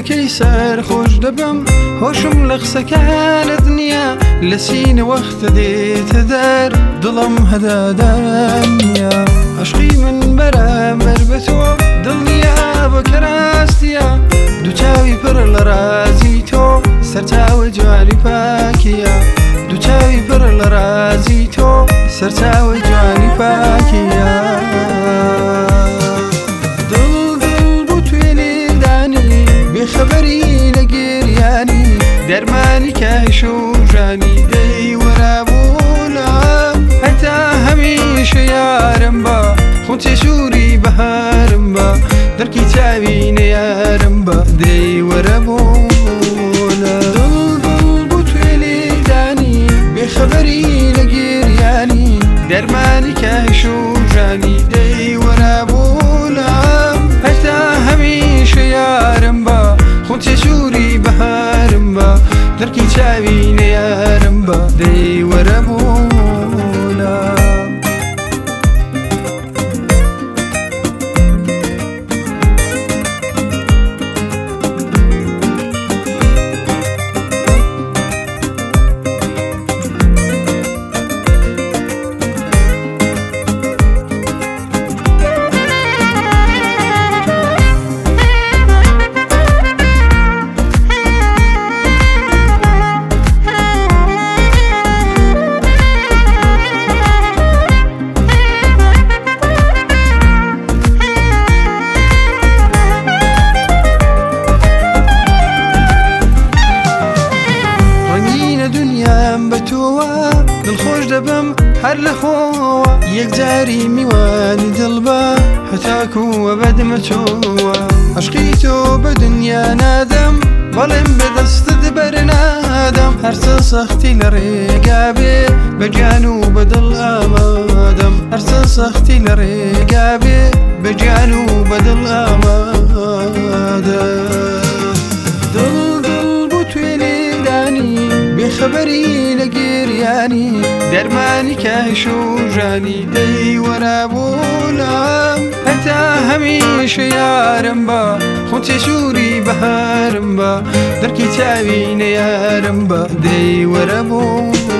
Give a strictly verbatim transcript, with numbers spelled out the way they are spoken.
لەکەی سەر خۆش دەبم هۆشم لە قسەکانت نییە لە سینە وەختە دێتە دەر دڵم هەدادان نییە عشقی من بەرامبەر بە تۆ دڵ نییە بەکە ڕاستیە دوو چاوی پڕ لە رازی تۆ سەرچاوە جوانی پاکیە دوو چاوی پڕ لە رازی تۆ سەرچاوە جوانی پاکیە خبری لگریانی درمانی کش و جانی دی ورابولم حتی همیشه یارم با خود شوری بهارم با در کتابی نیارم با دی ورابولم دل دل بطولی دانی بخبری لگریانی درمانی کش و جانی دی ورابولم حتی همیشه یارم با خود شوری بهارم با درکی چاوی نیارم با دی ورابولم دڵخۆش دەبم هەر لە خۆوە یەکجاری میوانی دڵ بە هەتاکووە بەدمە چۆوە عشقی تۆ بە دنیا نادەم بەڵێم بەدەستت بەرنادەم هەرچە سەختی لە ڕێگا بێ بە گیان و بە دڵ ئامادەم هەرچە سەختی لە ڕێگا بێ بە گیان و بە دڵ ئامادە دڵ دڵ بۆ توێ لێدانی بێخەبەری لە گێریانی دەرمانی کەش و ژانی دەی وەرابوولم هەتا هەمیشە یارم بە خۆ تێژووری بەهارم بە دەرکی چاوی نەیارم بە دەی وەرابوو